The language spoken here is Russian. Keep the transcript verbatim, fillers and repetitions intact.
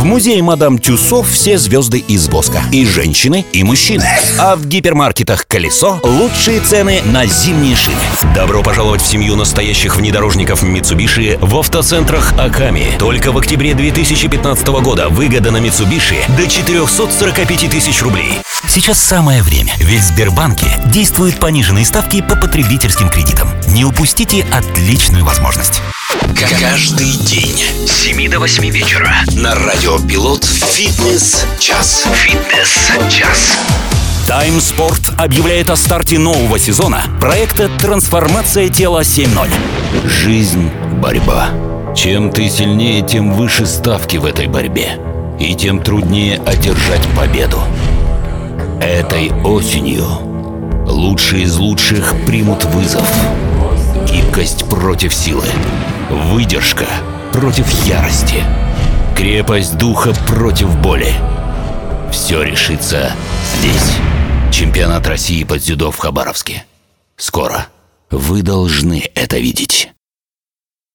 музее мадам Тюссо все звезды из воска. И женщины, и мужчины. А в гипермаркетах «Колесо» лучшие цены на зимние шины. Добро пожаловать в семью настоящих внедорожников Mitsubishi в автоцентрах Аками. Только в октябре две тысячи пятнадцатого года выгода на Mitsubishi до четырехсот сорока пяти тысяч рублей. Сейчас самое время, ведь в Сбербанке действуют пониженные ставки по потребительским кредитам. Не упустите отличную возможность. Каждый день с семи до восьми вечера на Радио Пилот «Фитнес-час». «Фитнес-час». Time Sport объявляет о старте нового сезона проекта «Трансформация тела семь ноль». Жизнь – борьба. Чем ты сильнее, тем выше ставки в этой борьбе. И тем труднее одержать победу. Этой осенью лучшие из лучших примут вызов. Гибкость против силы. Выдержка против ярости. Крепость духа против боли. Все решится здесь. Чемпионат России по дзюдо в Хабаровске. Скоро. Вы должны это видеть.